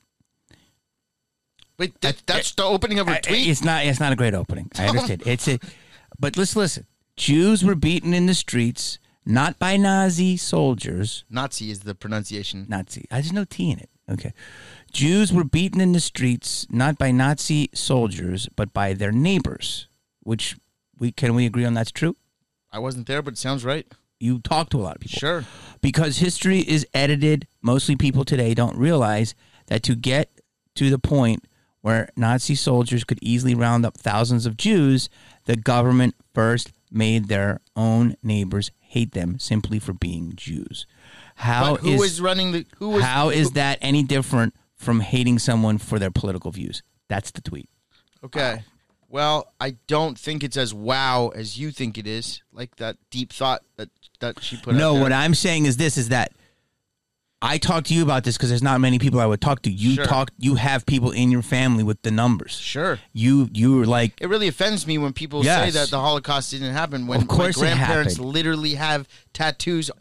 Wait, that's the opening of her tweet? It's not a great opening. I understand. But let's listen. Jews were beaten in the streets, not by Nazi soldiers. Nazi is the pronunciation. Nazi. There's no T in it. Okay. Jews were beaten in the streets, not by Nazi soldiers, but by their neighbors. Which can we agree on that's true? I wasn't there, but it sounds right. You talk to a lot of people. Sure. Because history is edited, mostly people today don't realize that to get to the point where Nazi soldiers could easily round up thousands of Jews, the government first made their own neighbors hate them simply for being Jews. How is that any different from hating someone for their political views? That's the tweet. Okay. Wow. Well, I don't think it's as wow as you think it is, like that deep thought that she put out there. No, what I'm saying is this, is that I talk to you about this because there's not many people I would talk to. You have people in your family with the numbers. Sure. You were like... It really offends me when people say that the Holocaust didn't happen when my grandparents literally had tattoos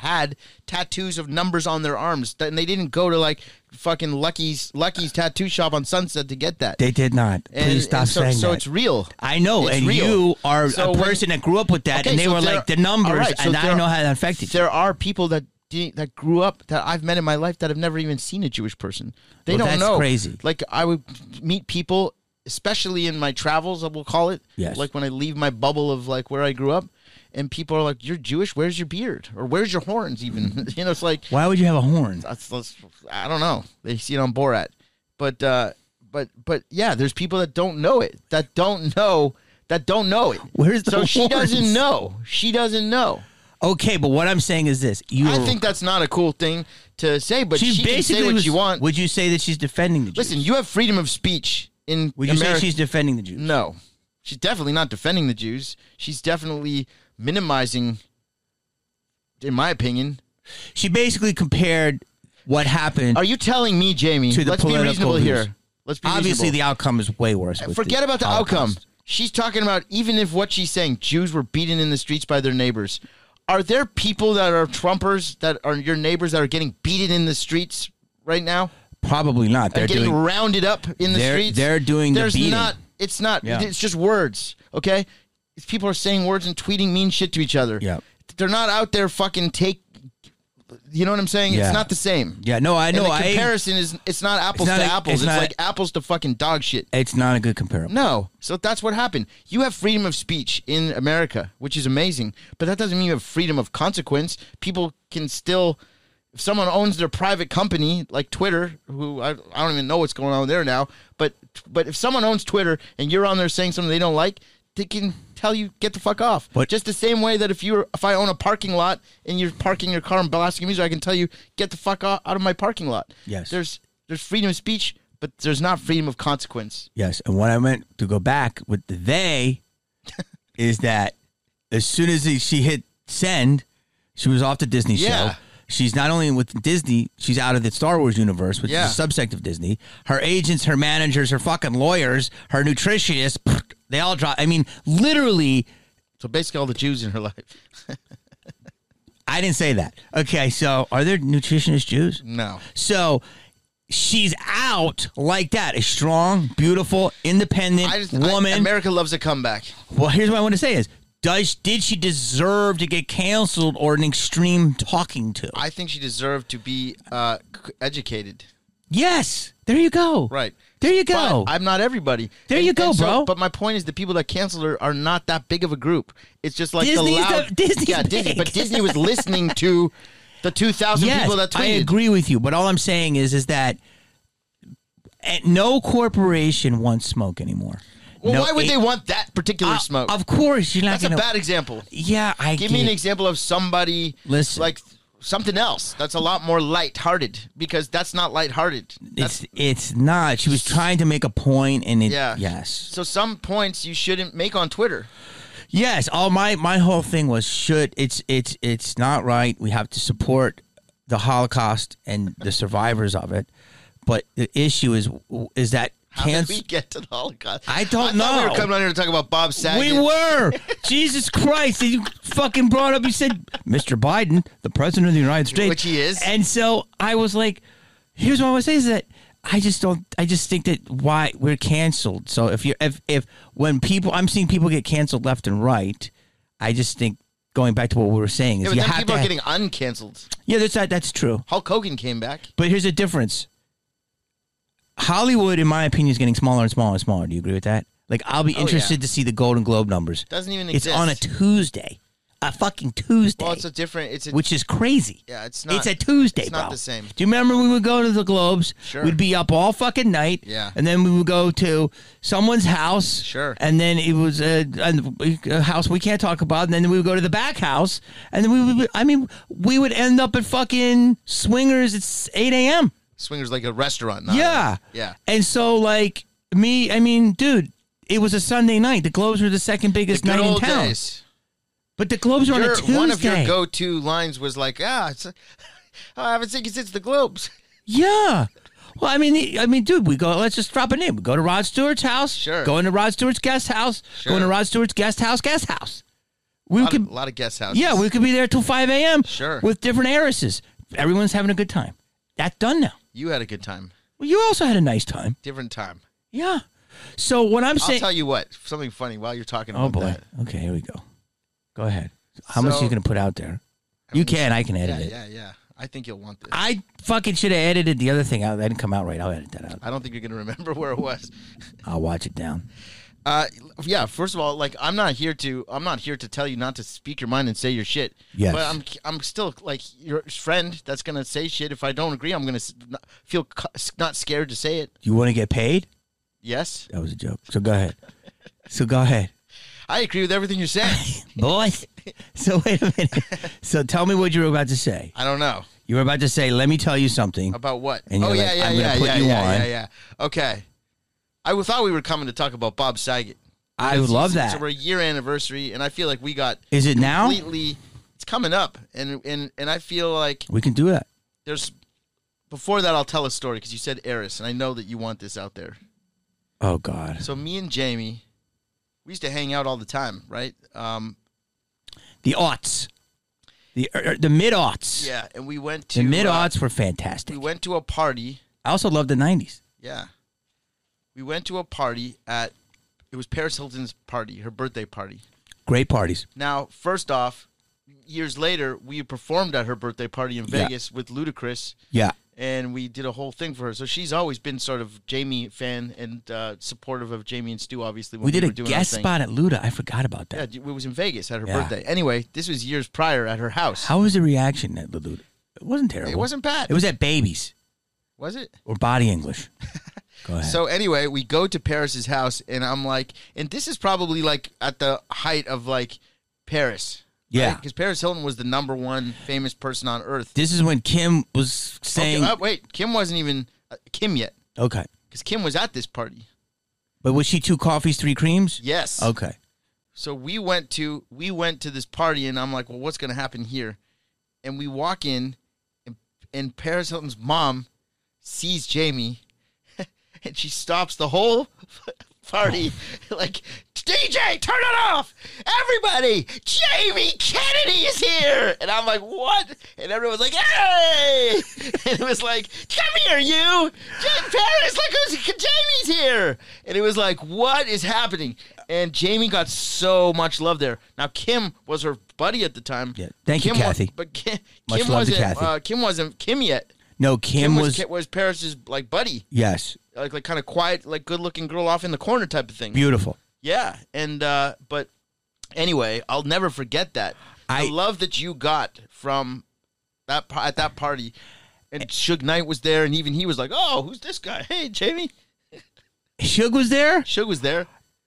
of numbers on their arms. And they didn't go to like fucking Lucky's tattoo shop on Sunset to get that. They did not. Please stop saying that. So it's real. I know. It's and real. You are a person that grew up with that, and they were like the numbers, and I know how that affected you. There are people that grew up that I've met in my life that have never even seen a Jewish person. They don't know. That's crazy. Like I would meet people, especially in my travels, we'll call it. Yes. Like when I leave my bubble of like where I grew up, and people are like, "You're Jewish? Where's your beard? Or where's your horns?" Even it's like, why would you have a horn? I don't know. They see it on Borat, but yeah, there's people that don't know it. That don't know it. Where's the horns? She doesn't know. She doesn't know. Okay, but what I'm saying is this. I think that's not a cool thing to say, but she can say what you want. Would you say that she's defending the Jews? Listen, you have freedom of speech in Would you say she's defending the Jews? No. She's definitely not defending the Jews. She's definitely minimizing, in my opinion. She basically compared what happened. Are you telling me, Jamie, let's be reasonable here. Let's be Obviously, reasonable. the outcome is way worse. Forget about the outcome. She's talking about, even if what she's saying, Jews were beaten in the streets by their neighbors. Are there people that are Trumpers that are your neighbors that are getting beaten in the streets right now? Probably not. They're getting rounded up in the streets. They're doing the beating. It's not. Yeah. It's just words, okay? People are saying words and tweeting mean shit to each other. Yeah. They're not out there fucking you know what I'm saying? Yeah. It's not the same. Yeah, no, I know. And the comparison it's not apples to apples. It's like apples to fucking dog shit. It's not a good comparison. No. So that's what happened. You have freedom of speech in America, which is amazing. But that doesn't mean you have freedom of consequence. People can still, if someone owns their private company, like Twitter, who I don't even know what's going on there now, but if someone owns Twitter and you're on there saying something they don't like, they can tell you get the fuck off. But just the same way that if I own a parking lot and you're parking your car and blasting music, I can tell you get the fuck out of my parking lot. Yes. There's freedom of speech, but there's not freedom of consequence. Yes, and what I meant to go back with the they is that as soon as she hit send, she was off the Disney show. She's not only with Disney, she's out of the Star Wars universe, which is a subsect of Disney. Her agents, her managers, her fucking lawyers, her nutritionists, they all drop. I mean, literally. So basically all the Jews in her life. I didn't say that. Okay, so are there nutritionist Jews? No. So she's out like that. A strong, beautiful, independent woman. America loves a comeback. Well, here's what I want to say is, did she deserve to get canceled or an extreme talking to? I think she deserved to be educated. Yes. There you go. Right. There you go. But I'm not everybody. There you go, bro. But my point is the people that canceled her are not that big of a group. It's just like Disney's Disney. But Disney was listening to the 2,000 people that tweeted. I agree with you. But all I'm saying is that no corporation wants smoke anymore. Well, No, why would they want that particular smoke? Of course, you're not That's going a to. bad example. Yeah, I Give me an example of somebody Listen. like something else that's a lot more lighthearted, because that's not lighthearted. It's not. She was trying to make a point, and it. Yeah. Yes. So some points you shouldn't make on Twitter. Yes. All my whole thing was it's not right. We have to support the Holocaust and the survivors of it, but the issue is that How did we get to the Holocaust? I don't thought we know. were coming on here to talk about Bob Saget. We were. Jesus Christ. You fucking brought up, you said, Mr. Biden, the president of the United States. Which he is. And so I was like, here's what I want to say is that I just think that why we're canceled. So if when people, I'm seeing people get canceled left and right, I just think going back to what we were saying is Yeah, but you then have people to are getting uncanceled. Yeah, that's true. Hulk Hogan came back. But here's the difference. Hollywood, in my opinion, is getting smaller and smaller and smaller. Do you agree with that? Like, I'll be interested to see the Golden Globe numbers. Doesn't even It's exist. on a Tuesday. A fucking Tuesday. Well, it's a different. Which is crazy. Yeah, it's not. It's a Tuesday, It's bro. not the same. Do you remember we would go to the Globes? Sure. We'd be up all fucking night. Yeah. And then we would go to someone's house. Sure. And then it was a house we can't talk about. And then we would go to the back house. And then we would end up at fucking Swingers at 8 a.m. Swingers like a restaurant. Yeah. Yeah. And so, like, dude, it was a Sunday night. The Globes were the second biggest The good night in old town. days. But the Globes were on a Tuesday. One of your go-to lines was like, I haven't seen you since the Globes. Yeah. Well, I mean, dude, we go. Let's just drop a name. We go to Rod Stewart's house. Sure. Go into Rod Stewart's guest house. Sure. Go into Rod Stewart's guest house. A lot of guest houses. Yeah, we could be there till 5 a.m. Sure. With different heiresses. Everyone's having a good time. That's done now. You had a good time. Well, you also had a nice time. Different time. Yeah. So what I'm saying. I'll tell you what. Something funny while you're talking about Oh boy. that. Okay, here we go. Go ahead. How much are you going to put out there? I can edit it. Yeah. I think you'll want this. I fucking should have edited the other thing out. That didn't come out right. I'll edit that out. I don't think you're going to remember where it was. I'll watch it down. Yeah. First of all, like, I'm not here to tell you not to speak your mind and say your shit. Yes. But I'm still like your friend that's going to say shit. If I don't agree, I'm going to feel not scared to say it. You want to get paid? Yes. That was a joke. So go ahead. I agree with everything you're saying. Boys. So wait a minute. So tell me what you were about to say. I don't know. You were about to say, let me tell you something. About what? And you're Oh, like, yeah. I'm gonna put you on. Yeah. Okay. I thought we were coming to talk about Bob Saget. I would love that. It's our year anniversary, and I feel like we got. Is it now? Completely. It's coming up, and I feel like We can do that. there's. Before that, I'll tell a story because you said Eris, and I know that you want this out there. Oh, God. So me and Jamie, we used to hang out all the time, right? The aughts. The mid-aughts. Yeah, and we went to The mid-aughts were fantastic. we went to a party. I also love the 90s. Yeah, we went to a party at. It was Paris Hilton's party, her birthday party. Great parties. Now, first off, years later, we performed at her birthday party in Yeah. Vegas with Ludacris. Yeah. And we did a whole thing for her. So she's always been sort of Jamie fan and supportive of Jamie and Stu, obviously. When We did were a doing our guest thing. spot at Luda. I forgot about that. Yeah, it was in Vegas at her Yeah. birthday. Anyway, this was years prior at her house. How was the reaction at the Luda? It wasn't terrible. It wasn't bad. It was at Babies Was it? or Body English. Go ahead. So anyway, we go to Paris's house, and I'm like, and this is probably like at the height of like Paris. Yeah. Because Paris Hilton was the #1 famous person on earth. This is when Kim was saying. Okay, wait, Kim wasn't even Kim yet. Okay. Because Kim was at this party. But was she 2 coffees, 3 creams? Yes. Okay. So we went to this party, and I'm like, well, what's going to happen here? And we walk in, and Paris Hilton's mom sees Jamie, and she stops the whole party, like, DJ, turn it off! Everybody, Jamie Kennedy is here! And I'm like, what? And everyone's like, hey! And it was like, come here, you! Paris, look who's Jamie's here! And it was like, what is happening? And Jamie got so much love there. Now, Kim was her buddy at the time. Yeah. Thank you, Kathy. But Kim Much love to wasn't. Kathy. Kim wasn't Kim yet. No, Kim was Paris's like buddy, Yes. like kind of quiet, like good looking girl off in the corner type of thing. Beautiful. Yeah, and but anyway, I'll never forget that. I love that you got from that at that party, and Suge Knight was there, and even he was like, "Oh, who's this guy? Hey, Jamie." Suge was there? Suge was there.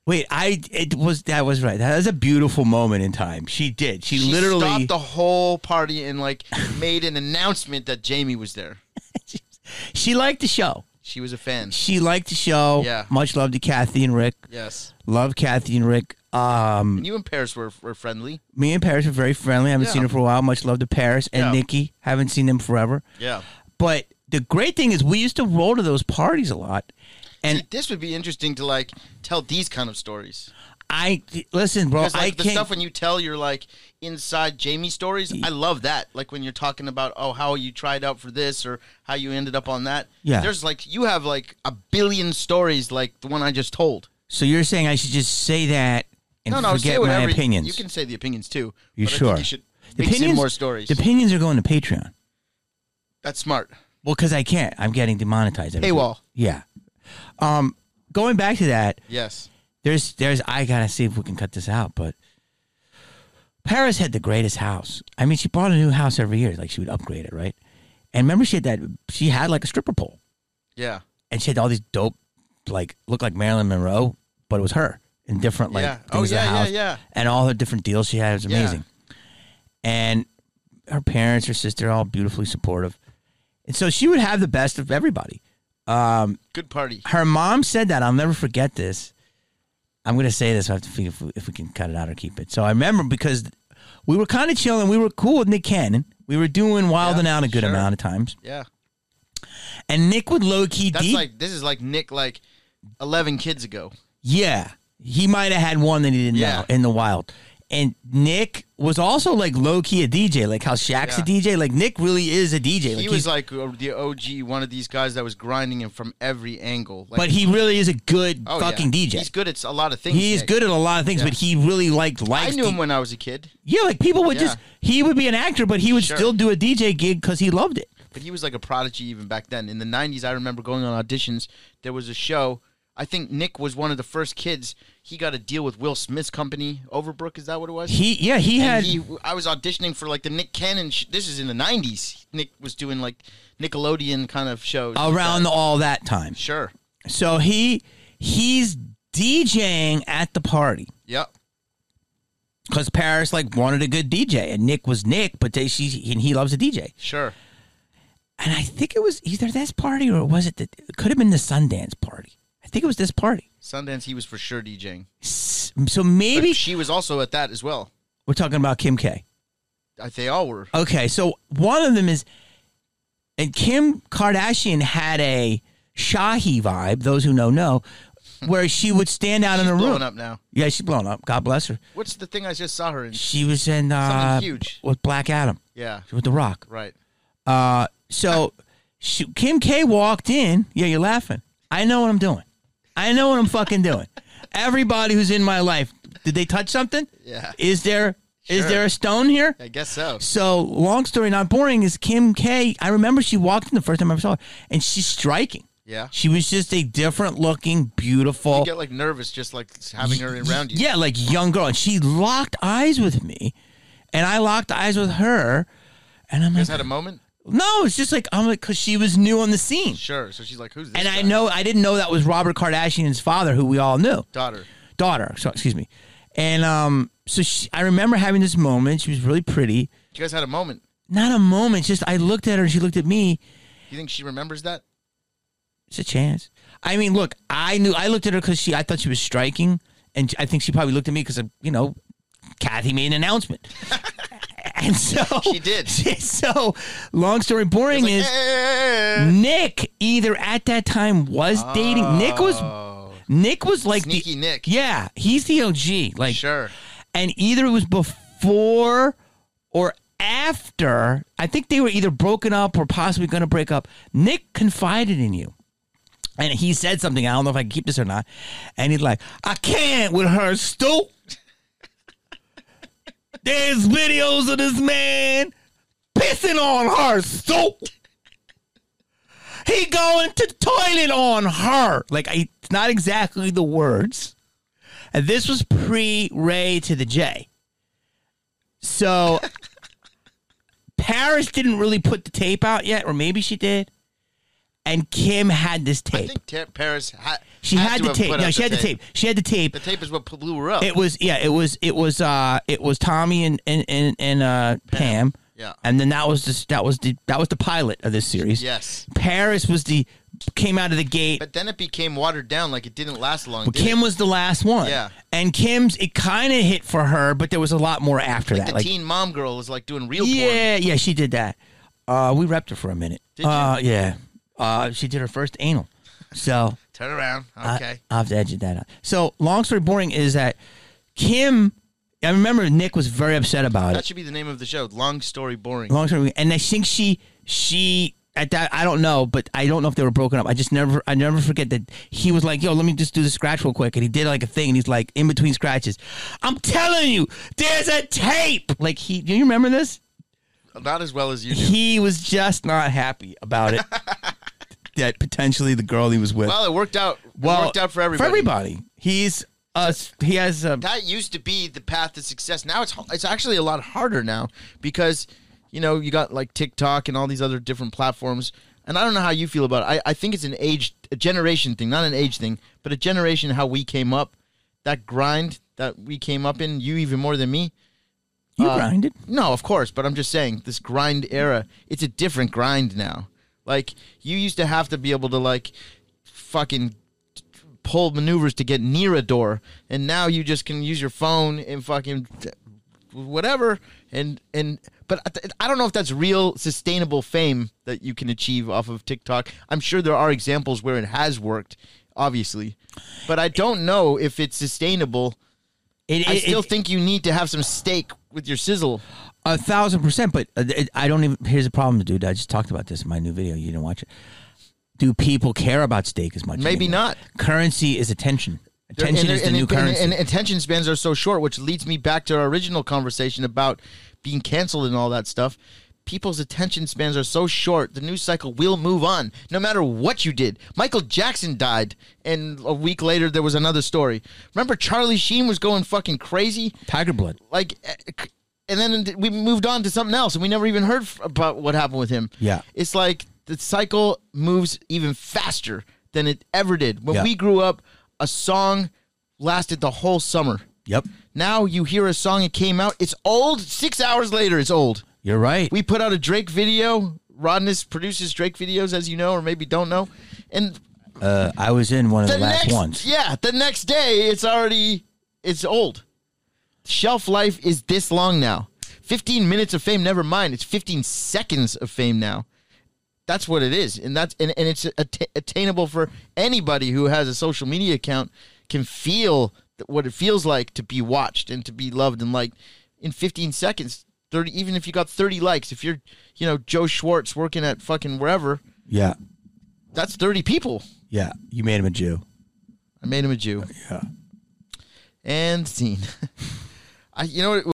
Wait, that was right. That was a beautiful moment in time. She did. She literally stopped the whole party and like made an announcement that Jamie was there. She liked the show. She was a fan. She liked the show. Yeah. Much love to Kathy and Rick. Yes. Love Kathy and Rick. And you and Paris were friendly. Me and Paris were very friendly. I haven't seen her for a while. Much love to Paris and Nikki. Haven't seen them forever. Yeah. But the great thing is we used to roll to those parties a lot. And see, this would be interesting to like tell these kind of stories. Listen, bro. Because like, the stuff when you tell your like inside Jamie stories, I love that. Like when you're talking about how you tried out for this or how you ended up on that. Yeah. There's like you have like a billion stories like the one I just told. So you're saying I should just say that and no, forget my opinions? You can say the opinions too. You but sure? I think you should mix in more stories. The opinions are going to Patreon. That's smart. Well, because I can't. I'm getting demonetized. Paywall. Yeah. Going back to that. Yes. There's. I gotta see if we can cut this out. But Paris had the greatest house. I mean, she bought a new house every year. Like she would upgrade it, right? And remember, she had like a stripper pole. Yeah. And she had all these dope, like looked like Marilyn Monroe, but it was her in different like things of the house. Yeah. And all her different deals she had. It was amazing. Yeah. And her parents, her sister, all beautifully supportive. And so she would have the best of everybody. Good party. Her mom said that. I'll never forget this. I'm going to say this. I have to figure if we can cut it out or keep it. So I remember because we were kind of chilling. We were cool with Nick Cannon. We were doing Wild and Out a good amount of times. Yeah. And Nick would low-key this is like Nick like 11 kids ago. Yeah. He might have had one that he didn't know in the wild. And Nick was also like low-key a DJ, like how Shaq's a DJ. Like Nick really is a DJ. He was like the OG, one of these guys that was grinding him from every angle. Like, but he really is a good fucking DJ. He's good at a lot of things. He is good at a lot of things, but he really liked I knew him when I was a kid. Yeah, like people would he would be an actor, but he would still do a DJ gig because he loved it. But he was like a prodigy even back then. In the 90s, I remember going on auditions. There was a show. I think Nick was one of the first kids. He got a deal with Will Smith's company, Overbrook. Is that what it was? I was auditioning for like the Nick Cannon. This is in the 90s. Nick was doing like Nickelodeon kind of shows around all that time. Sure. So he's DJing at the party. Yep. Because Paris like wanted a good DJ, and Nick was Nick, but he loves a DJ. Sure. And I think it was either this party or was it could have been the Sundance party. I think it was this party. Sundance, he was for sure DJing. So maybe but she was also at that as well. We're talking about Kim K. They all were. Okay, so one of them is, and Kim Kardashian had a Shahi vibe. Those who know, where she would stand out in a room. She's blowing up now. Yeah, she's blowing up. God bless her. What's the thing I just saw her in? She was in something huge with Black Adam. Yeah, with The Rock. Right. So Kim K walked in. Yeah, you're laughing. I know what I'm doing. I know what I'm fucking doing. Everybody who's in my life, did they touch something? Yeah. Is there a stone here? I guess so. So, long story not boring is Kim K. I remember she walked in the first time I ever saw her, and she's striking. Yeah. She was just a different looking, beautiful. You get like nervous just like having her around you. Yeah, like young girl. And she locked eyes with me, and I locked eyes with her, and I'm you like, guys had a moment? No, it's just like I'm like because she was new on the scene. Sure. So she's like, "Who's this?" And guy? I didn't know that was Robert Kardashian's father, who we all knew. Daughter. So excuse me. And I remember having this moment. She was really pretty. You guys had a moment. Not a moment. Just I looked at her and she looked at me. You think she remembers that? It's a chance. I mean, look, I looked at her because I thought she was striking, and I think she probably looked at me because Kathy made an announcement. And so she did. So long story boring is Nick either at that time was dating. Nick was like Sneaky Nick. Yeah, he's the OG. Like sure. And either it was before or after. I think they were either broken up or possibly going to break up. Nick confided in you. And he said something. I don't know if I can keep this or not. And he's like, I can't with her, Stu. There's videos of this man pissing on her, Stu. He going to the toilet on her. Like, it's not exactly the words. And this was pre-Ray to the J. So, Paris didn't really put the tape out yet, or maybe she did. and Kim had this I tape. think Paris She had the tape. No, she had the tape. She had the tape. The tape is what blew her up. It was Tommy and Pam. Yeah. And then that was the pilot of this series. Yes. Paris came out of the gate. But then it became watered down, like it didn't last long. But Kim was the last one. Yeah. And it kind of hit for her, but there was a lot more after that. The teen mom girl was like doing real porn. Yeah, she did that. We repped her for a minute. Did you? Yeah. She did her first anal. So Turn around. Okay. I'll have to edit that out. So long story boring is that Kim, I remember Nick was very upset about That it. should be the name of the show. Long story boring. Long story, and I think she at that, I don't know, but I don't know if they were broken up. I never forget that he was like, "Yo, let me just do the scratch real quick," and he did like a thing, and he's like, in between scratches, "I'm telling you, there's a tape." Like do you remember this? Not as well as you do. He was just not happy about it. That potentially the girl he was with. Well, it worked out. It worked out for everybody. For everybody, he has. That used to be the path to success. Now it's actually a lot harder now because you got like TikTok and all these other different platforms. And I don't know how you feel about it. I think it's a generation thing, not an age thing, but a generation how we came up, that grind that we came up in. You even more than me. You grinded? No, of course, but I'm just saying this grind era. It's a different grind now. Like you used to have to be able to like fucking pull maneuvers to get near a door, and now you just can use your phone and fucking whatever. But I don't know if that's real sustainable fame that you can achieve off of TikTok. I'm sure there are examples where it has worked, obviously, but I don't know if it's sustainable. I still think you need to have some steak with your sizzle. 1,000%, but I don't even. Here's the problem, dude. I just talked about this in my new video. You didn't watch it. Do people care about steak as much? Maybe anymore? not. Currency is attention. Attention is the new currency. And attention spans are so short, which leads me back to our original conversation about being canceled and all that stuff. People's attention spans are so short, the news cycle will move on, no matter what you did. Michael Jackson died, and a week later there was another story. Remember Charlie Sheen was going fucking crazy? Tiger blood. Like, and then we moved on to something else, and we never even heard about what happened with him. Yeah. It's like the cycle moves even faster than it ever did. When Yeah. we grew up, a song lasted the whole summer. Yep. Now you hear a song, it came out, it's old. 6 hours later, it's old. You're right. We put out a Drake video. Rodness produces Drake videos, as you know, or maybe don't know. And I was in one of the last ones. Yeah, the next day, it's old. Shelf life is this long now. 15 minutes of fame, never mind. It's 15 seconds of fame now. That's what it is. And it's attainable for anybody who has a social media account, can feel what it feels like to be watched and to be loved and liked in 15 seconds. 30, even if you got 30 likes, if you're, Joe Schwartz working at fucking wherever, Yeah. that's 30 people. Yeah. You made him a Jew. I made him a Jew. Yeah. And scene. You know what?